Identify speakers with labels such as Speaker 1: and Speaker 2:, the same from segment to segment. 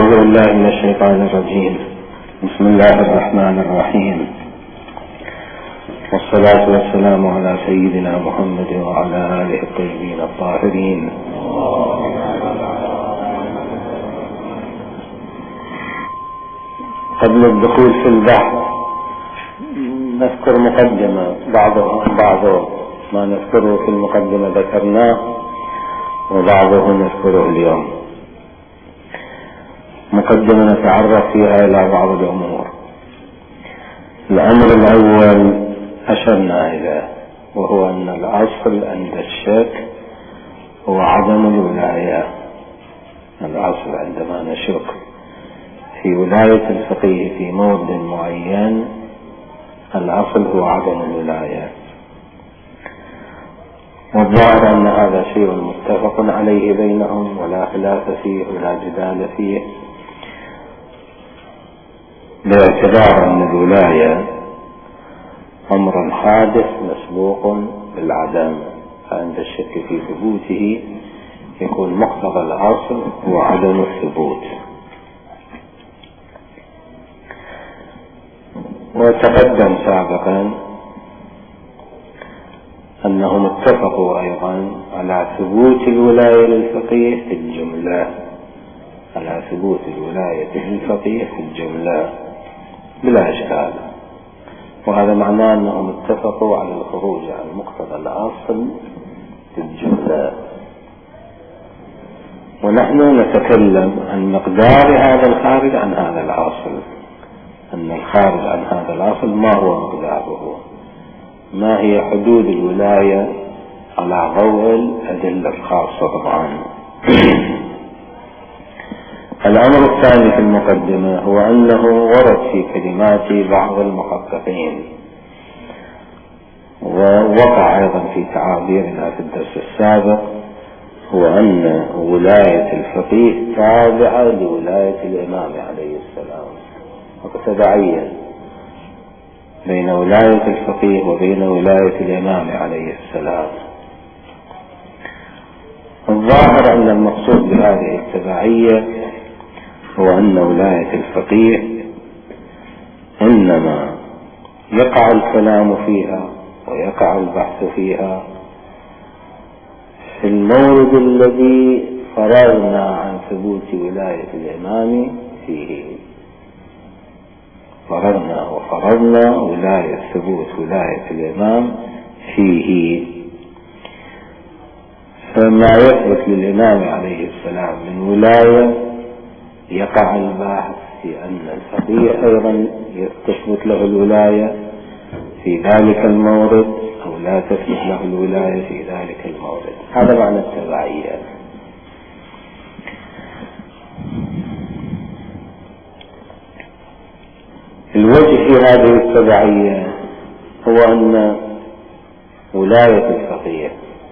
Speaker 1: أعوذ بالله من الشيطان الرجيم. بسم الله الرحمن الرحيم، والصلاة والسلام على سيدنا محمد وعلى آله الطيبين الطاهرين. قبل الدخول في البحث نذكر مقدمة، بعض ما نذكره في المقدمة ذكرناه وبعضه نذكره اليوم. مقدمة نتعرف فيها إلى بعض الأمور. الأمر الأول أشرنا إليه، وهو أن الأصل عند الشك هو عدم الولاية. الأصل عندما نشك في ولاية الفقيه في مورد معين، الأصل هو عدم الولاية، والظاهر أن هذا شيء متفق عليه بينهم ولا خلاف فيه ولا جدال فيه، باعتبار أن الولاية أمر حادث مسبوق بالعدم، فعند الشك في ثبوته يكون مقتضى الأصل هو عدم الثبوت. وتقدم سابقا أنهم اتفقوا أيضا على ثبوت الولاية للفقيه في الجملة، على ثبوت الولاية للفقيه في الجملة بلا إشكال، وهذا معناه أنهم اتفقوا على الخروج عن مقتضى الأصل في الجملة. ونحن نتكلم عن مقدار هذا الخارج عن هذا الأصل، أن الخارج عن هذا الأصل ما هو مقداره، ما هي حدود الولاية على ضوء الأدلة الخاصة طبعا. الأمر الثاني في المقدمة هو أنه ورد في كلمات بعض المحققين، ووقع أيضا في تعابيرنا في الدرس السابق، هو أن ولاية الفقيه تابعة لولاية الإمام عليه السلام، وتتبعية بين ولاية الفقيه وبين ولاية الإمام عليه السلام. الظاهر أن المقصود بهذه التبعية هو أن ولاية الفقيه إنما يقع الكلام فيها ويقع البحث فيها في المورد الذي فررنا عن ثبوت ولاية الإمام فيه، فررنا ولاية ثبوت ولاية الإمام فيه. فما يثبت للإمام عليه السلام من ولاية يقع البحث في أن الفقيه أيضا تثبت له الولاية في ذلك المورد أو لا تثبت له الولاية في ذلك المورد. هذا معنى التبعية. الوجه في هذه التبعية هو أن ولاية الفقيه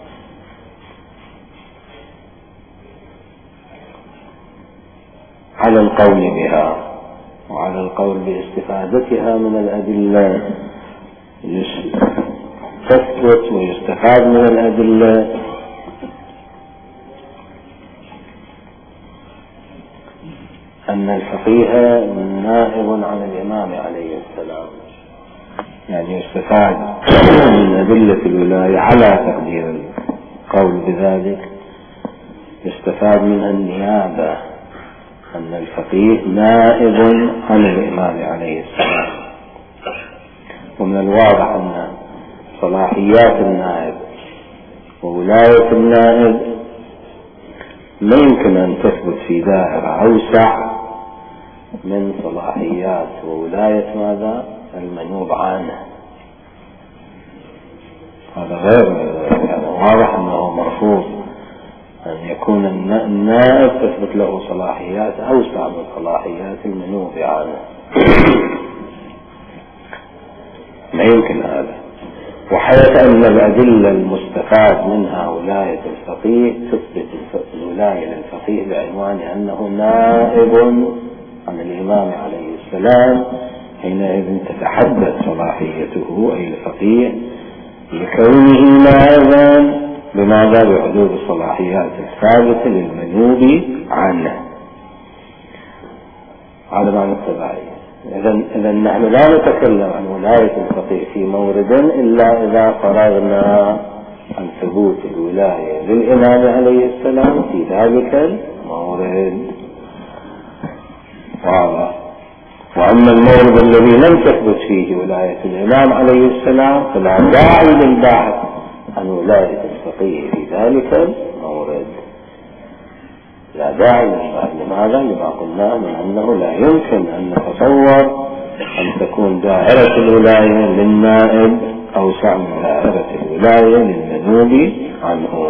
Speaker 1: على القول بها وعلى القول باستفادتها من الأدلة تثبت ويستفاد من الأدلة أن الفقيه نائب عن الإمام عليه السلام، يعني يستفاد من أدلة الولاية على تقدير القول بذلك، يستفاد من النيابة، أن الفقيه نائب عن الإمام عليه السلام. ومن الواضح أن صلاحيات النائب وولاية النائب لا يمكن أن تثبت في دائرة أوسع من صلاحيات وولاية ماذا؟ المنوب عنه. هذا غير يعني واضح أنه مرفوض أن يكون النائب تثبت له صلاحيات أوسع من صلاحيات المنوب عنه. ما يمكن هذا. وحيث أن الأدلة المستفاد منها ولاية الفقيه تثبت الولاية للفقيه بعنوان أنه نائب عن الإمام عليه السلام، حينئذ تتحدث صلاحيته أي الفقيه لكونه نائبا بماذا؟ بحدود الصلاحيات الثابتة للمنوب عنه. هذا معنى التبعية. إذا نحن لا نتكلم عن ولاية الفقيه في مورد إلا إذا فرغنا عن ثبوت الولاية للإمام عليه السلام في ذلك المورد. وأما المورد الذي لم تثبت فيه ولاية الإمام عليه السلام فلا داعي للبحث عن ولاية الفقيه في ذلك المورد. لا داعي للبحث. لماذا؟ لما قلنا من أنه لا يمكن أن نتصور أن تكون دائرة الولاية للنائب أوسع من دائرة الولاية للمنوب عنه.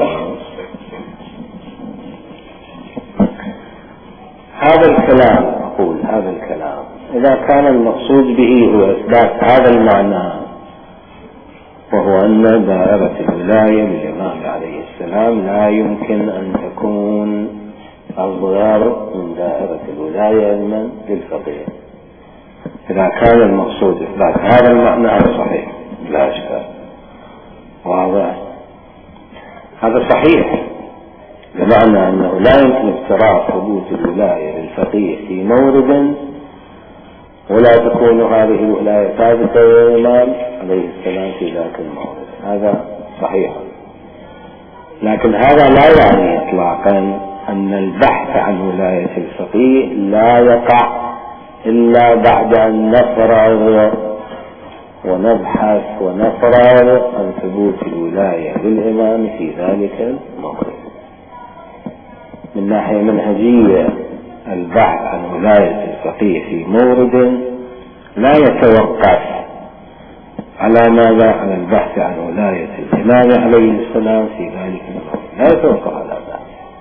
Speaker 1: هذا الكلام، أقول هذا الكلام إذا كان المقصود به هو إثبات هذا المعنى، وهو أن دائرة الولاية للإمام عليه السلام لا يمكن أن تكون أصغر من دائرة الولاية للفقيه، إذا كان المقصود إثبات هذا المعنى هذا صحيح لا إشكال. واضح؟ هذا صحيح، بمعنى أنه لا يمكن افتراض ثبوت الولاية للفقيه في مورد ولا تكون هذه الولاية ثابتة للإمام عليه السلام في ذاك المورد. هذا صحيح، لكن هذا لا يعني إطلاقا أن البحث عن ولاية الفقيه لا يقع إلا بعد أن نفرغ ونبحث ونفرغ عن ثبوت الولاية للإمام في ذلك المورد. من ناحية منهجية البحث عن ولاية الفقيه في مورد لا يتوقف على ماذا؟ على البحث عن ولاية الإمام عليه السلام في ذلك المورد، لا يتوقف على ذلك،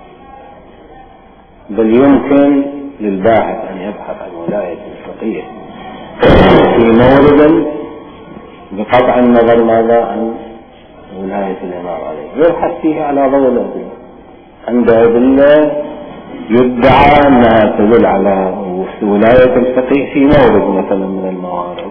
Speaker 1: بل يمكن للباحث أن يبحث عن ولاية الفقيه في مورد بقطع النظر ماذا؟ عن ولاية الإمام عليه، يبحث فيه على ضوء الأدلة، عند أدلة يدعى أنها تدل على ولاية الفقيه في مورد مثلا من الموارد،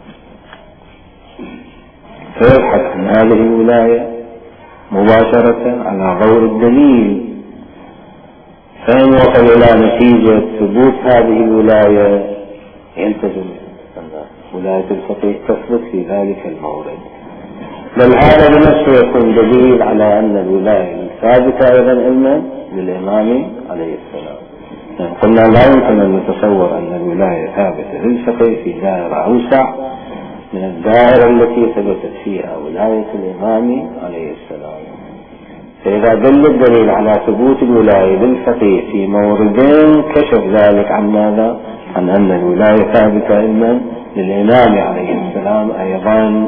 Speaker 1: فيبحث عن هذه الولاية مباشرة على ضوء الدليل، فإن وصل إلى نتيجة ثبوت هذه الولاية يلتزم أن ولاية الفقيه تثبت في ذلك المورد، بل هذا بنفسه يكون دليل على أن الولاية ثابتة أيضا علما للإمام عليه السلام. يعني قلنا لا يمكن أن نتصور أن الولاية ثابتة للفقيه في دائرة أوسع من الدائرة التي ثبتت فيها ولاية الإمام عليه السلام. فإذا دل الدليل على ثبوت الولاية للفقيه في موردين كشف ذلك عن ماذا؟ عن أن الولاية ثابتة علما للإمام عليه السلام أيضا.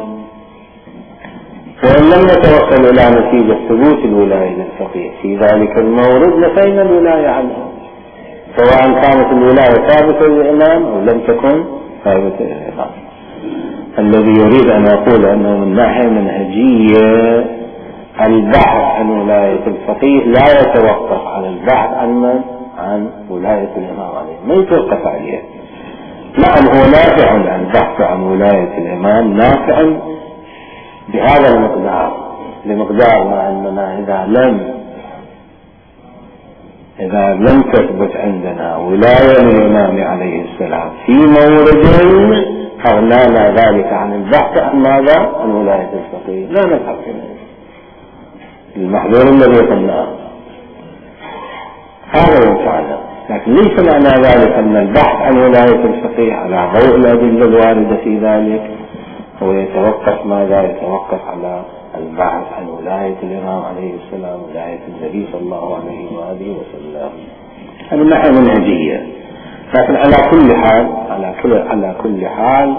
Speaker 1: وإن لم نتوصل إلى نتيجة ثبوت الولاية للفقيه في ذلك المورد نفينا الولاية عنه، سواء كانت الولاية ثابتة للإمام أو لم تكن ثابتة للإمام. الذي يريد أن أقول أنه من ناحية منهجية البحث عن ولاية الفقيه لا يتوقف على البحث عن ولاية الإمام عليه، ما يتوقف عليه. نعم هو نافع عن البحث عن ولاية الإمام، نافع بهذا المقدار، لمقدار ما أننا إذا لم تثبت عندنا ولاية للإمام عليه السلام في مورد أغنانا ذلك عن البحث عن ماذا؟ عن ولاية الفقيه، لا نبحث عنه المحذور الذي قلناه، هذا ينفعنا. لكن ليس معنى ذلك أن البحث عن ولاية الفقيه على ضوء الأدلة الواردة في ذلك هو يتوقف ماذا؟ يتوقف على البحث عن ولاية الإمام عليه السلام، ولاية النبي صلى الله عليه وآله وسلم. هذه ناحية منهجية. لكن على كل حال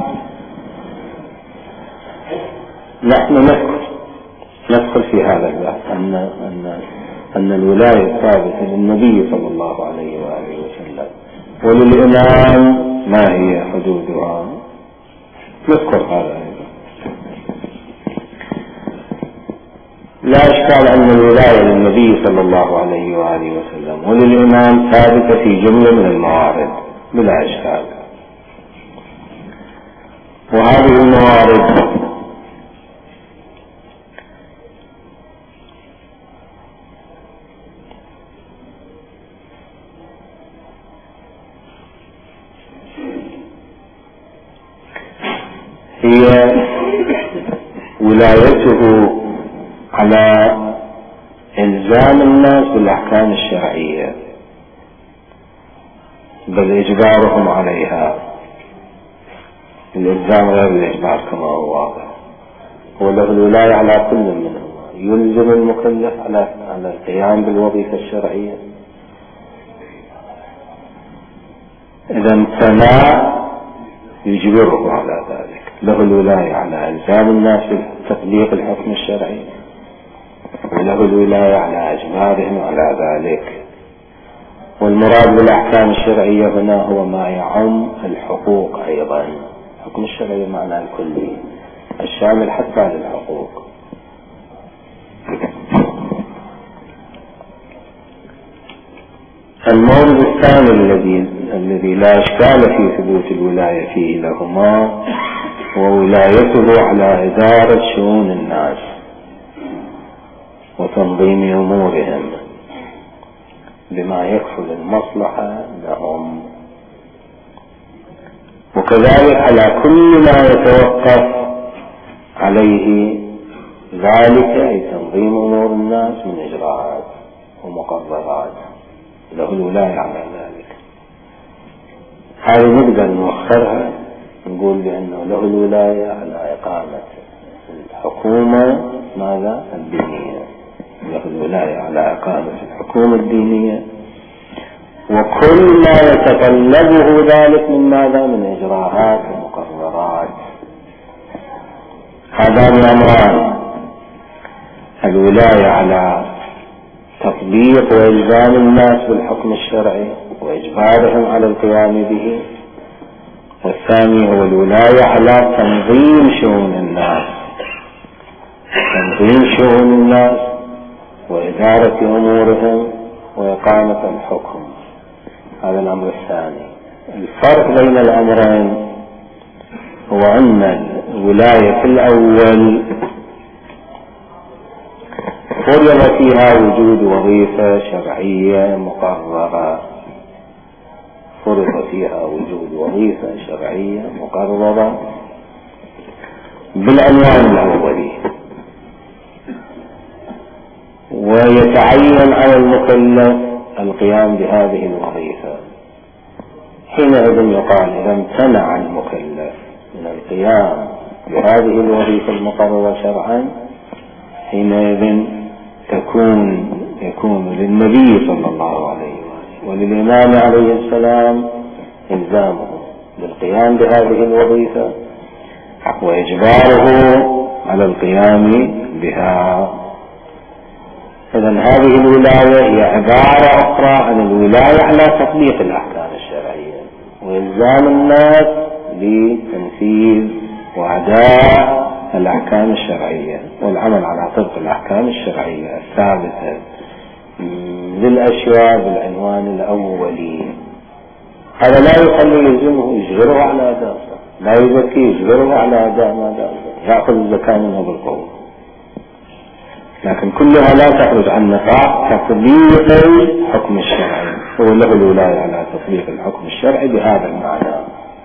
Speaker 1: نحن ندخل في هذا البحث أن الولاية ثابتة للنبي صلى الله عليه وآله وسلم، وللإمام ما هي حدودها؟ نذكر هذا أيضا. لا إشكال أن الولاية للنبي صلى الله عليه وآله وسلم وللإمام ثابتة في جملة من الموارد بلا إشكال، وهذه الموارد ولايته على إلزام الناس بالأحكام الشرعية بل إجبارهم عليها. الإلزام غير الإجبار كما هو واضح. هو له الولاية على كل منهم، يلزم المكلف على القيام بالوظيفة الشرعية، إذا امتنع يجبره على ذلك. له الولاية على إلزام الناس بتطبيق الحكم الشرعي، وله الولاية على إجبارهم على ذلك. والمراد بالأحكام الشرعية هنا هو ما يعم الحقوق أيضا. الحكم الشرعي معنى الكلي الشامل حتى للحقوق. المورد الثاني الذي لا إشكال في ثبوت الولاية فيه لهما وولايته على إدارة شؤون الناس وتنظيم أمورهم بما يكفل المصلحة لهم، وكذلك على كل ما يتوقف عليه ذلك أي تنظيم أمور الناس من إجراءات ومقررات، له الولاية على ذلك. هذه نقدر نوخرها نقول بأنه له الولاية على إقامة الحكومة ماذا الدينية، له الولاية على إقامة الحكومة الدينية وكل ما يتطلبه ذلك من ماذا من إجراءات ومقررات. هذان أمران: الولاية على تطبيق وإلزام الناس بالحكم الشرعي وإجبارهم على القيام به، والثاني هو الولاية على تنظيم شؤون الناس، تنظيم شؤون الناس وإدارة أمورهم وإقامة الحكم. هذا الأمر الثاني. الفرق بين الأمرين هو أن الولاية في الأول فرض فيها وجود وظيفة شرعية مقررة، فرض فيها وجود وظيفة شرعية مقررة بالعنوان الأولي، ويتعين على المكلف القيام بهذه الوظيفة. حينئذ يقال إذا امتنع المكلف من القيام بهذه الوظيفة المقررة شرعا حينئذ يكون للنبي صلى الله عليه وسلم وللإمام عليه السلام إلزامه بالقيام بهذه الوظيفة وإجباره على القيام بها. إذن هذه الولاية هي عبارة أخرى عن الولاية على تطبيق الأحكام الشرعية وإلزام الناس بتنفيذ وأداء الأحكام الشرعية والعمل على طبق الأحكام الشرعية الثابتة للأشياء بالعنوان الأولي. هذا لا يخلي يلزمه يجبره على أداء، لا يزكي يجبره على أداء ما دام يأخذ الزكاة منه بالقوة، لكن كلها لا تخرج عن نطاق تطبيق الحكم الشرعي، وله الولاية على تطبيق الحكم الشرعي بهذا المعنى.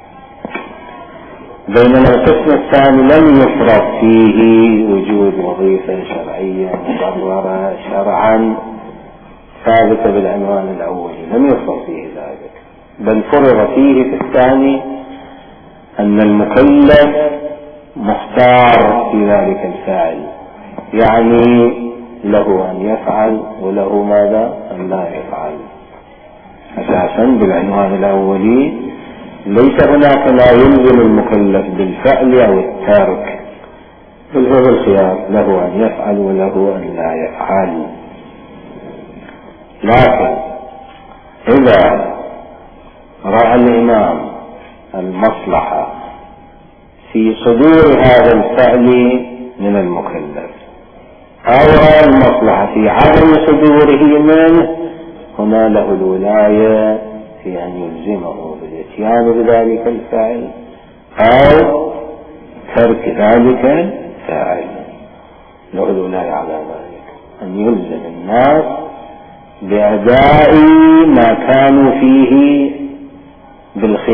Speaker 1: بينما القسم الثاني لم يفرض فيه وجود وظيفة شرعية مقررة شرعا ثابتة بالعنوان الأولي، لم يفرض فيه ذلك، بل فرض فيه في الثاني أن المكلف مختار في ذلك الفاعل، يعني له أن يفعل وله ماذا أن لا يفعل. أساسا بالعنوان الأولي ليس هناك ما يلزم المكلف بالفعل أو الترك، بل هو بالخيار، له أن يفعل وله أن لا يفعل. لكن إذا رأى الإمام المصلحة في صدور هذا الفعل من المكلف أو رأى المصلحة في عدم صدوره منه، هنا له الولاية في أن يلزمه بالإتيان بذلك الفعل أو ترك ذلك الفعل. له الولاية على ذلك أن يلزم الناس بأداء ما كانوا فيه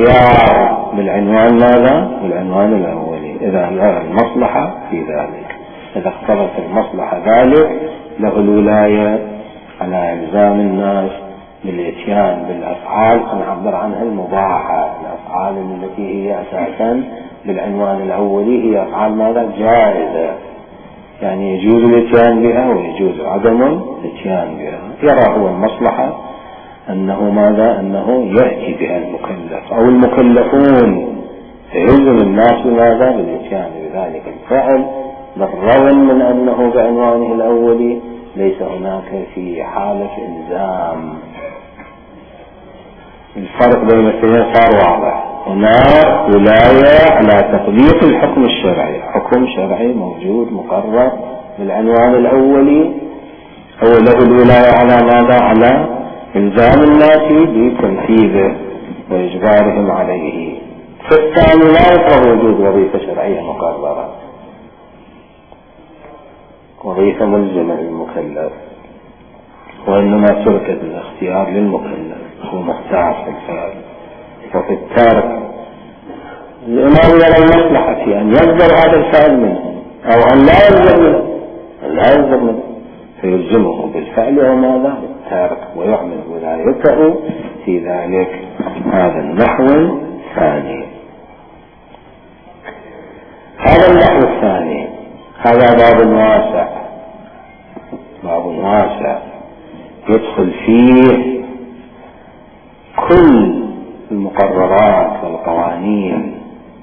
Speaker 1: بالخيار بالعنوان ماذا؟ بالعنوان الأولي، إذا لا المصلحة في ذلك. إذا اقتضت المصلحة ذلك له الولاية على إلزام الناس بالإتيان بالأفعال نعبر عنها المباحة، الأفعال التي هي أساسا بالعنوان الأولي هي أفعال ماذا؟ جائزة، يعني يجوز الإتيان بها ويجوز عدم الإتيان بها. يرى هو المصلحة أنه ماذا؟ أنه يأتي بها المكلف أو المكلفون، فيلزم الناس بماذا؟ بالإتيان بذلك الفعل، بالرغم من أنه بعنوانه الأولي ليس هناك في حالة إلزام. الفرق بين الاثنين صار واضح. هناك ولاية على تطبيق الحكم الشرعي، حكم شرعي موجود مقرر بالعنوان الأولي، هو له الولاية على ماذا؟ على إلزام الناس بتنفيذه وإجبارهم عليه. فالثاني لا يطلب وجود وظيفة شرعية مقررة، وظيفة ملزمة للمكلف، وإنما تركت الاختيار للمكلف، هو مختار في الفعل وفي التارك. الإمام يرى المصلحة في أن يقدر هذا الفعل منه أو أن لا يلزم منه، فيلزمه بالفعل وماذا؟ بالتارك، ويعمل ولايته في ذلك. هذا النحو الثاني. هذا النحو الثاني هذا باب واسع، باب واسع يدخل فيه كل المقررات والقوانين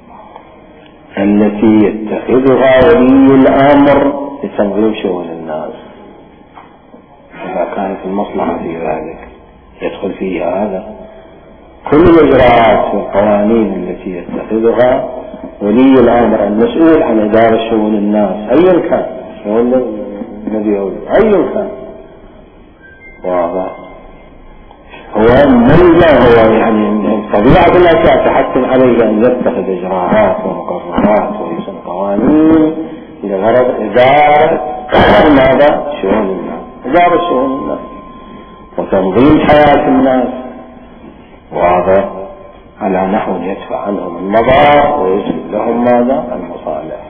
Speaker 1: التي يتخذها ولي الأمر لتنظيم شؤون الناس، إذا كانت المصلحة في ذلك يدخل فيها هذا. كل الإجراءات والقوانين التي يتخذها ولي الأمر المسؤول عن إدارة شؤون الناس أيا كان، شؤون النبي أيا كان، واضح؟ هو ملزم، هو يعني طبيعة الأشياء تحتم عليه أن يتخذ إجراءات ومقررات ويسن قوانين لغرض إدارة ماذا؟ شؤون الناس، إدارة شؤون الناس وتنظيم حياة الناس، واضح؟ على نحو يدفع عنهم المضار ويجلب لهم ماذا؟ المصالح.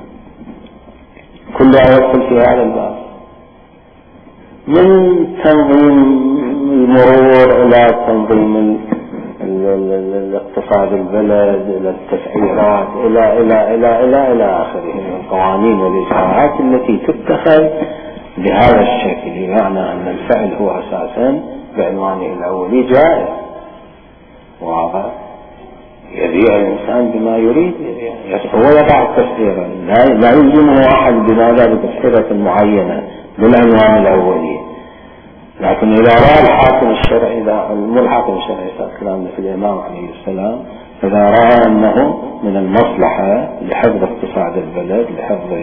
Speaker 1: كلها يدخل في هذا الباب، من تنظيم المرور إلى تنظيم الاقتصاد البلد إلى التسعيرات إلى إلى إلى إلى إلى آخره من القوانين والإجراءات التي تتخذ بهذا الشكل، بمعنى أن الفعل هو أساسا بعنوانه الأولي جائز، واضح؟ يبيع الإنسان بما يريد، هو يضع التسعيرة، لا يلزمه أحد بماذا؟ بتسعيرة معينة بالعنوان الأولي. لكن إذا رأى الحاكم الشرعي، مو الحاكم الشرعي كلامنا في الإمام عليه السلام، إذا رأى أنه من المصلحة لحفظ اقتصاد البلد، لحفظ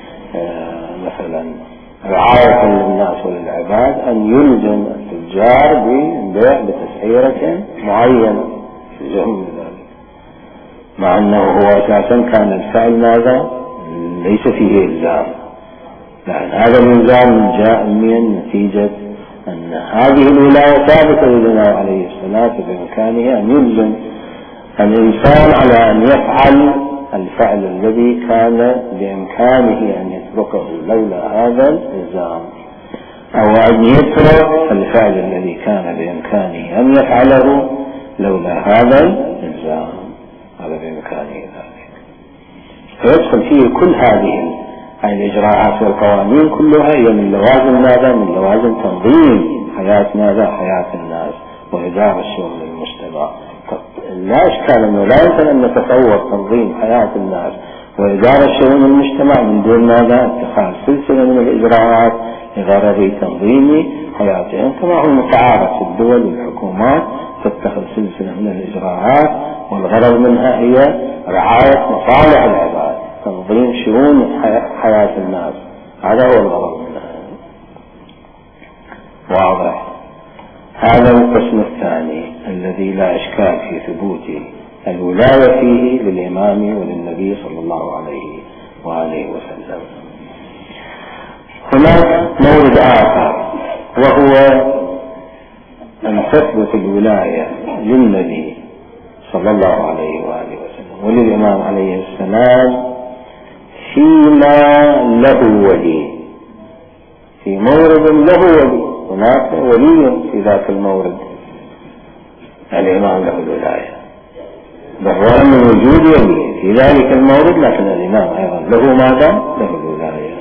Speaker 1: مثلا رعاية للناس وللعباد، أن يلزم التجار بالبيع بتسعيرة معينة، يلزم ذلك، مع أنه هو أساسا كان الفعل ماذا؟ ليس فيه إلزام، لأن هذا الإلزام جاء من نتيجة أن هذه الولاية ثابتة للنبي عليه السلام، بإمكانه أن يلزم الإنسان على أن يفعل الفعل الذي كان بإمكانه أن يتركه لولا هذا الإلزام، أو أن يترك الفعل الذي كان بإمكانه أن يفعله لولا هذا الإلزام، هذا بإمكانه ذلك. فيدخل فيه كل هذه الإجراءات والقوانين كلها هي من لوازم ماذا؟ من لوازم تنظيم حياة ماذا؟ حياة الناس وإدارة شؤون المجتمع. لا إشكال أنه لا يمكن أن نتصور تنظيم حياة الناس وإدارة شؤون المجتمع من دون ماذا؟ اتخاذ سلسلة من الإجراءات لغرض تنظيم حياتهم، كما هو متعارف في الدول والحكومات تتخذ سلسلة من الإجراءات والغرض منها هي رعاية مصالح العباد، تنظيم شؤون حياة الناس، هذا هو الغرض منها. واضح؟ هذا القسم الثاني الذي لا إشكال في ثبوت الولاية فيه للإمام وللنبي صلى الله عليه وآله وسلم. هناك مورد آخر، وهو أن تثبت الولاية للنبي صلى الله عليه وآله وسلم وللإمام عليه السلام فيما له ولي، في مورد له ولي، هناك ولي في ذاك المورد، الإمام له الولاية بالرغم من وجود ولي في ذلك المورد، لكن الإمام أيضا له ماذا؟ له الولاية.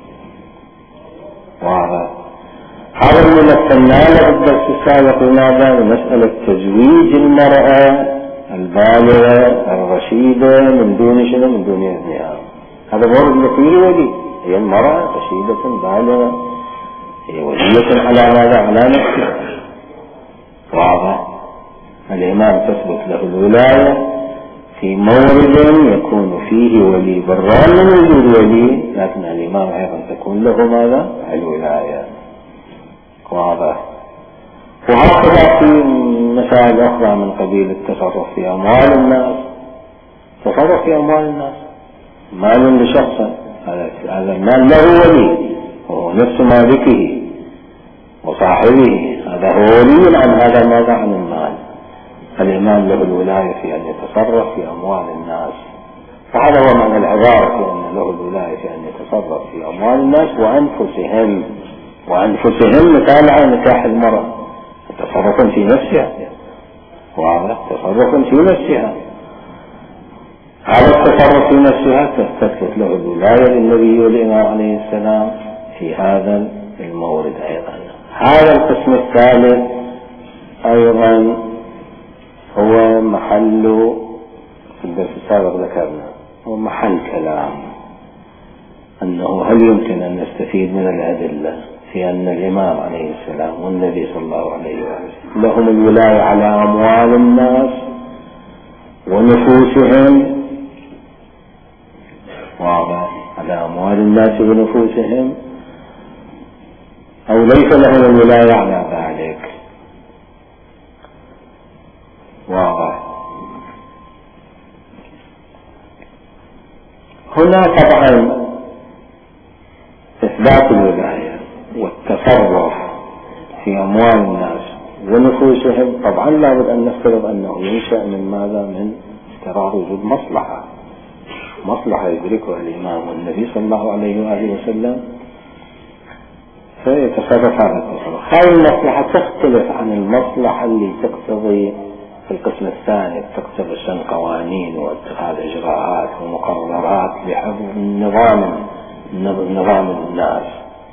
Speaker 1: واضح. هذا اللي مثلنا له الدرس السابق لماذا؟ لمسألة تزويج المرأة البالغة الرشيدة من دون شنو؟ من دون إذنها. هذا مورد فيه ولي، هي المرأة رشيدة بالغة، هي ولية على ماذا؟ على نفسها. واضح. الإمام تثبت له الولاية في مورد يكون فيه ولي بالرغم من وجود ولي، لكن الإمام أيضا تكون له ماذا؟ الولاية. واضح. وهكذا في مسائل أخرى من قبيل التصرف في أموال الناس. تصرف في أموال الناس، مال لشخص، هذا المال له ولي، وهو نفس مالكه وصاحبه، هذا هو ولي عن هذا ماذا؟ عن المال. الإمام له الولاية في أن يتصرف في أموال الناس، فهذا هو معنى العبارة في أن له الولاية في أن يتصرف في أموال الناس وأنفسهم مثال على نكاح المرأة، تصرف في نفسها، واضح، تصرف في نفسها. هذا التصرف في نفسها تثبت له الولاية للنبي والإمام عليه السلام في هذا المورد أيضا. هذا القسم الثالث أيضا هو محل، في الدرس السابق ذكرنا، هو محل كلام أنه هل يمكن أن نستفيد من الأدلة في أن الإمام عليه السلام والنبي صلى الله عليه وسلم لهم الولاية على أموال الناس ونفوسهم، واضح، على أموال الناس ونفوسهم، أو ليس لهم الولاية على ذلك. واضح. هنا طبعا إثبات الولاية والتصرف في أموال الناس ونفوسهم طبعا لابد أن نفترض أنه ينشأ من ماذا؟ من استقرار وجود مصلحة يدركها الإمام والنبي صلى الله عليه وآله وسلم فيتصرف هذا التصرف. هذه المصلحة تختلف عن المصلحة اللي تقتضي في القسم الثاني، تقتضي شن قوانين واتخاذ إجراءات ومقررات لحفظ نظام الناس.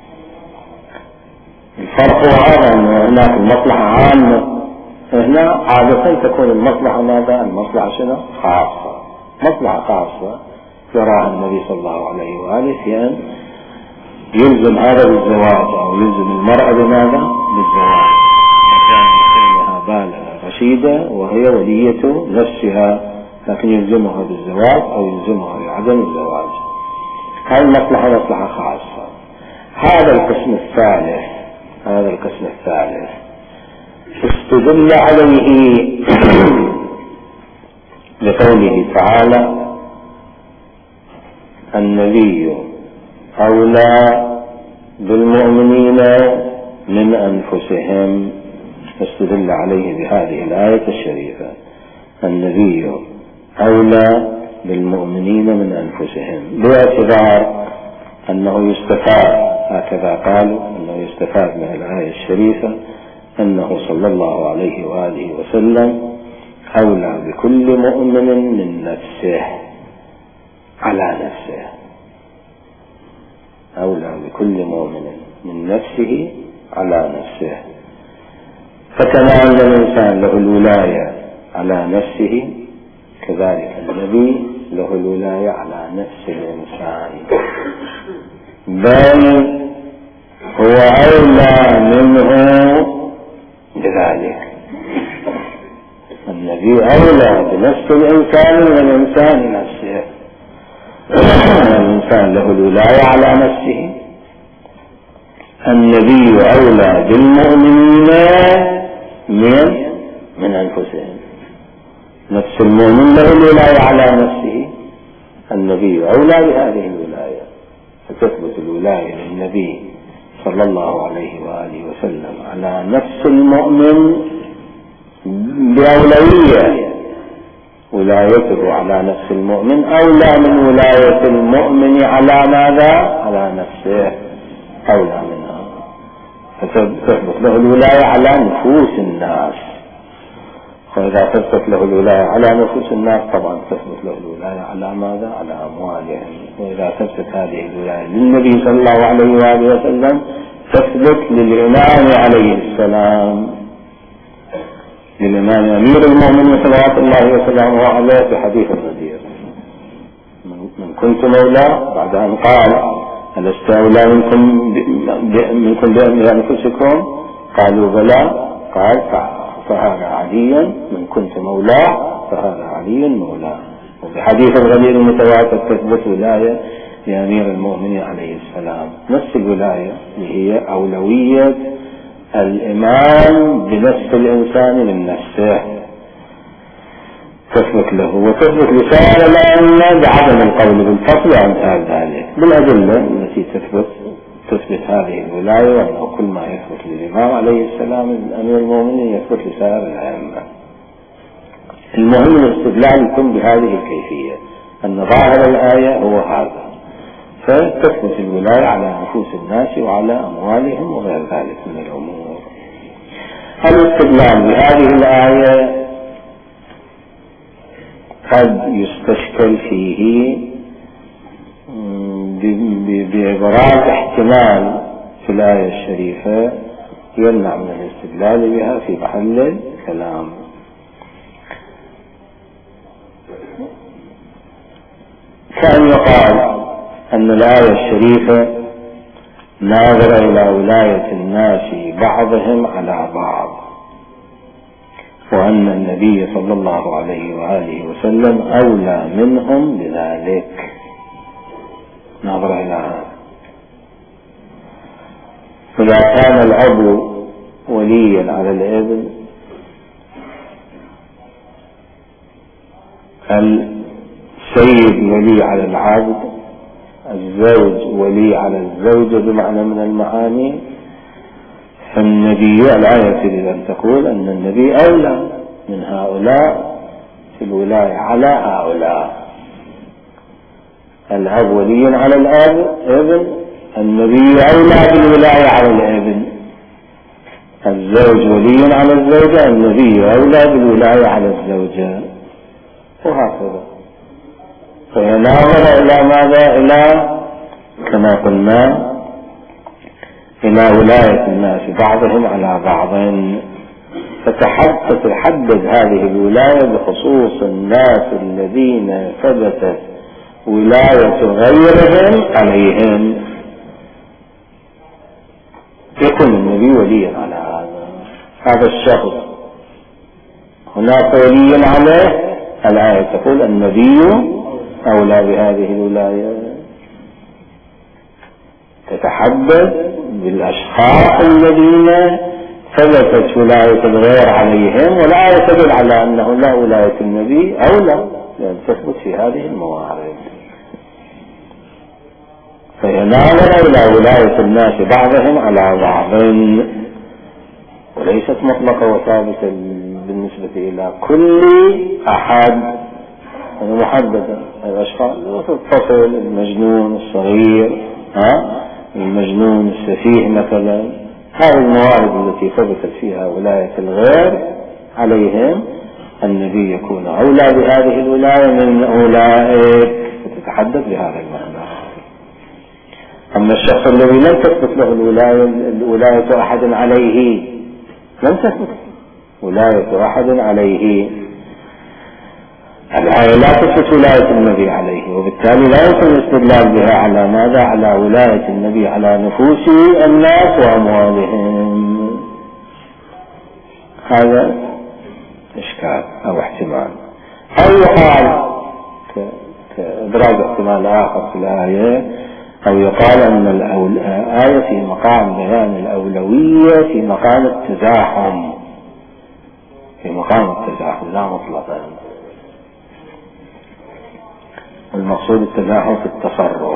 Speaker 1: الفرق هو هذا، أن هناك المصلحة عامة، هنا عادة تكون المصلحة ماذا؟ المصلحة شنو؟ خاصة، مصلحة خاصة يراها النبي صلى الله عليه وآله في أن يلزم هذا بالزواج أو يلزم المرأة بماذا؟ بالزواج، كانها بالغة رشيدة وهي ولية نفسها، لكن يلزمها بالزواج أو يلزمها بعدم الزواج. هذه المصلحة مصلحة خاصة. هذا القسم الثالث استدل عليه لقوله تعالى النبي أولى بالمؤمنين من أنفسهم، استدل عليه بهذه الآية الشريفة، النبي أولى بالمؤمنين من أنفسهم، باعتبار أنه يستفاد، هكذا قالوا، أنه يستفاد من الآية الشريفة أنه صلى الله عليه وآله وسلم أولى بكل مؤمن من نفسه على نفسه، أولى بكل مؤمن من نفسه على نفسه. فكما أن الإنسان له الولاية على نفسه، كذلك النبي له الولاية على نفس الإنسان، بل هو أولى منه بذلك. النبي أولى بنفس الإنسان والإنسان نفسه. الإنسان له الولاية على نفسه، النبي أولى بالمؤمنين من أنفسهم. نفس المؤمن له الولاية على نفسه، النبي أولى بهذه الولاية، فتثبت الولاية للنبي صلى الله عليه وآله وسلم على نفس المؤمن بأولوية، ولايته على نفس المؤمن أولى من ولاية المؤمن على ماذا؟ على نفسه، أولى منها، فتثبت له الولاية على نفوس الناس. وإذا ثبت له الولاية على نفوس الناس طبعا تثبت له الولاية على ماذا؟ على أموالهم. وإذا ثبتت هذه الولاية للنبي صلى الله عليه وآله وسلم تثبت للإمام عليه السلام، للإمام أمير المؤمنين صلوات الله وسلامه عليه في حديث الغدير: من كنت مولى، بعد أن قال: ألست أولى منكم بأنفسكم؟ قالوا: بلى. قال: فهذا علي، من كنت مولاه فهذا علي مولاه. وفي حديث الغدير المتواتر تثبت ولاية لأمير المؤمنين عليه السلام، نفس الولاية اللي هي أولوية الإمام بنفس الإنسان من نفسه تثبت له، وتثبت لسائر الأئمة بعدم القول بالفصل وأمثال ذلك بالأدلة التي تثبت هذه الولاية، وأنه كل ما يثبت للإمام عليه السلام أمير المؤمنين يثبت لسائر الأئمة. المهم الاستدلال يكون بهذه الكيفية، أن ظاهر الآية هو هذا، فتثبت الولاية على نفوس الناس وعلى أموالهم وغير ذلك من الأمور. الاستدلال بهذه الآية قد يستشكل فيه بإبراز احتمال في الآية الشريفة يمنع من الاستدلال بها في محل الكلام. كان يقال أن الآية الشريفة ناظرة إلى ولاية الناس بعضهم على بعض، وأن النبي صلى الله عليه وآله وسلم أولى منهم بذلك، ناظرة إلى هذا. فإذا كان الأب وليا على الابن، السيد ولي على العبد، الزوج ولي على الزوجة بمعنى من المعاني، فالنبي الآية تريد أن تقول أن النبي أولى من هؤلاء في الولاية على هؤلاء. الأب ولي على الابن، النبي أولى بالولاية على الابن. الزوج ولي على الزوجة، النبي أولى بالولاية على الزوجة، وهكذا. فيناظر إلى ماذا؟ إلى كما قلنا إلى ولاية الناس بعضهم على بعض، فتحدد هذه الولاية بخصوص الناس الذين ثبتت ولاية غيرهم عليهم، يكون النبي وليا على هذا الشخص. هناك ولي عليه، الآية تقول النبي أولى بهذه الولاية، تتحدث بالأشخاص الذين ثبتت ولاية الغير عليهم، والآية تدل على أنه لا ولاية النبي أولى، لأن تثبت في هذه الموارد. فيناظر إلى ولاية الناس بعضهم على بعض، وليست مطلقة وثابتة بالنسبة إلى كل أحد، محددة. الأشخاص الطفل، المجنون الصغير، المجنون السفيه مثلا، هذه الموارد التي ثبتت فيها ولاية الغير عليهم، النبي يكون أولى بهذه الولاية من أولئك، فتتحدث بهذا المعنى. أما الشخص الذي لم تثبت له الولاية أحد عليه، لم تثبت ولاية أحد عليه، الآية لا تثبت ولاية النبي عليه، وبالتالي لا يمكن الاستدلال بها على ماذا؟ على ولاية النبي على نفوس الناس وأموالهم. هذا إشكال أو احتمال، أو يقال كإدراج احتمال آخر في الآية، أو يقال أن الآية في مقام بيان الأولوية في مقام التزاحم، في مقام التزاحم لا مطلقا. المقصود التزاحم في التصرف،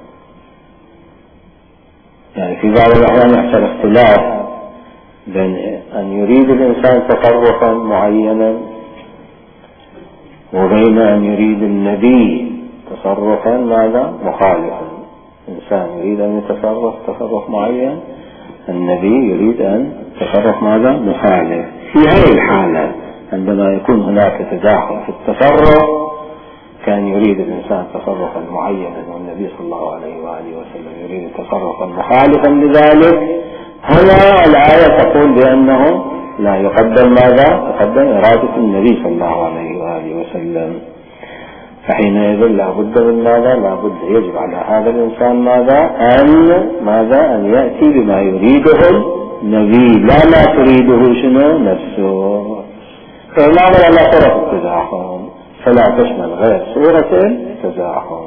Speaker 1: يعني في بعض الأحيان يحصل اختلاف بين أن يريد الإنسان تصرفا معينا وبين أن يريد النبي تصرفا ماذا مخالفا. إنسان يريد أن يتصرف تصرف معين، النبي يريد أن يتصرف ماذا مخالف. في هذه الحالة عندما يكون هناك تداخل في التصرف، كان يريد الإنسان تصرفا معينا والنبي صلى الله عليه وآله وسلم يريد تصرفا مخالفا لذلك، هنا الآية تقول بأنه لا يقدم ماذا؟ تقدم إرادة النبي صلى الله عليه وآله وسلم. فحينئذ لا بد من ماذا؟ لا بد يجب على هذا الإنسان ماذا؟ أن يأتي بما يريده النبي، لا ما تريده شنو نفسه. فهنا لا صورة التزاحم، فلا تشمل غير صورة التزاحم.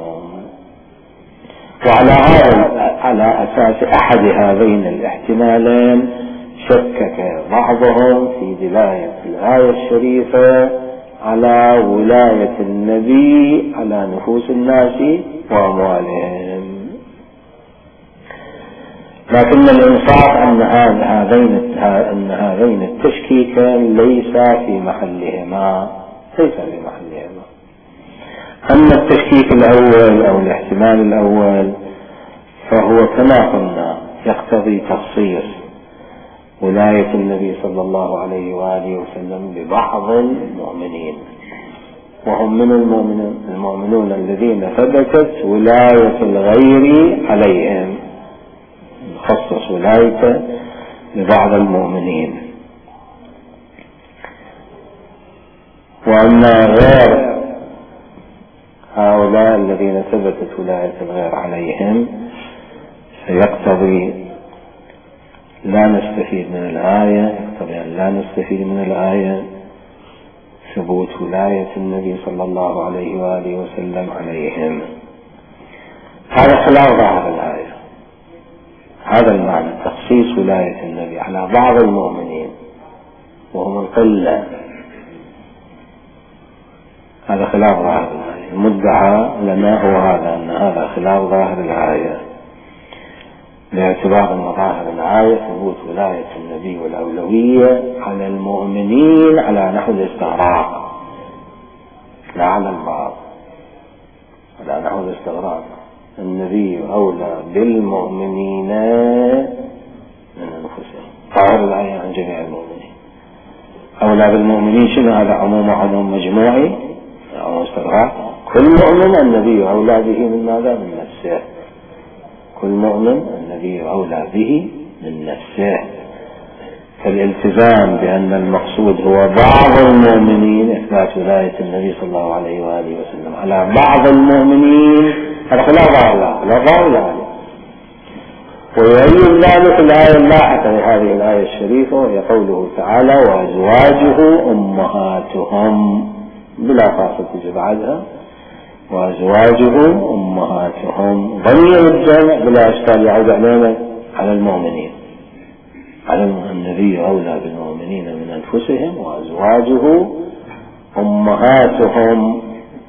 Speaker 1: على أساس أحد هذين الاحتمالين شكك بعضهم في دلالة الآية الشريفة على ولاية النبي على نفوس الناس وأموالهم. لكن الإنصاف أن هذين التشكيكين ليس في محلهما. أما التشكيك الأول أو الاحتمال الأول فهو كما قلنا يقتضي تخصيص ولاية النبي صلى الله عليه وآله وسلم ببعض المؤمنين، وهم من المؤمنون الذين ثبتت ولاية الغير عليهم، خصص ولاية لبعض المؤمنين. وأما غير هؤلاء الذين ثبتت ولاية الغير عليهم فيقتضي لا نستفيد من الآية، يقتضي أن لا نستفيد من الآية ثبوت ولاية النبي صلى الله عليه وآله وسلم عليهم. هذا خلاف ظاهر الآية، هذا المعنى تخصيص ولاية النبي على بعض المؤمنين وهم القلة، هذا خلاف ظاهر الآية. المدعى لنا هو هذا، أن هذا خلاف ظاهر الآية، باعتبار أن ظاهر الآية ثبوت ولاية النبي والأولوية على المؤمنين على نحو الاستغراق، لا على البعض، على نحو الاستغراق. النبي أولى بالمؤمنين من أنفسهم، ظاهر الآية عن جميع المؤمنين. أولى بالمؤمنين شنو؟ هذا عموم مجموعي، عموم استغراق. كل مؤمن النبي أولى به من ماذا؟ من نفسه. كل مؤمن النبي أولى به من نفسه. فالالتزام بأن المقصود هو بعض المؤمنين، إثبات ولاية النبي صلى الله عليه وآله وسلم على بعض المؤمنين، هذا خلاف ظاهر الآية. ويؤيد ذلك الآية اللاحقة لهذه الآية الشريفة، وهي قوله تعالى وأزواجه أمهاتهم، بلا فاصل تجي بعدها وأزواجه أمهاتهم، ضمير الجمع بلا إشكال يعود علينا على المؤمنين، على النبي أولى بالمؤمنين من أنفسهم، وأزواجه أمهاتهم.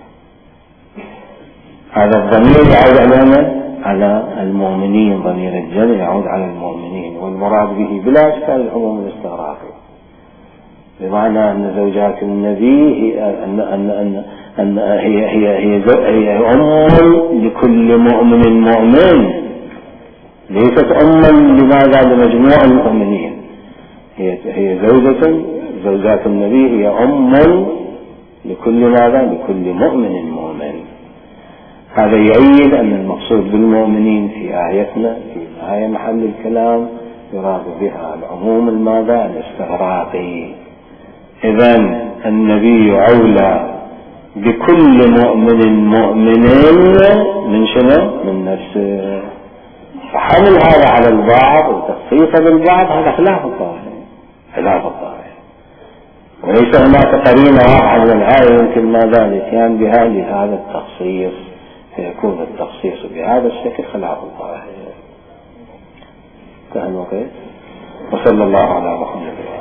Speaker 1: هذا الضمير يعود علينا على المؤمنين، ضمير الجمع يعود على المؤمنين، والمراد به بلا إشكال العموم الاستغراقي، بمعنى أن زوجات النبي هي أم لكل مؤمن، ليست أما لماذا؟ لمجموع المؤمنين. هي زوجات النبي هي أم لكل ماذا؟ لكل مؤمن. هذا يؤيد أن المقصود بالمؤمنين في آيتنا في آية محل الكلام يراد بها العموم الماذا؟ الاستغراقي. إذن النبي أولى بكل مؤمن من شنو؟ من نفسه. فحمل هذا على البعض وتخصيصه بالبعض هذا خلاف الظاهر، وليس هناك قرينة واضحة من الآية يمكن ماذا؟ الاتيان بها لهذا التخصيص، فيكون التخصيص بهذا الشكل خلاف الظاهر. وصلى الله على محمد.